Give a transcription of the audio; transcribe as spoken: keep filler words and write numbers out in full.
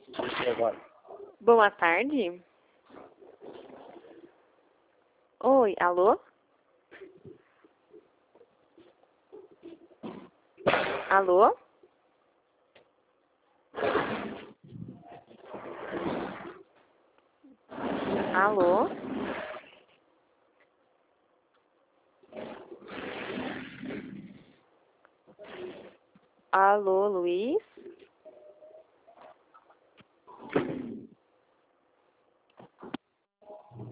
Você agora. Boa tarde. Oi, alô? Alô? Alô? Alô, Luiz?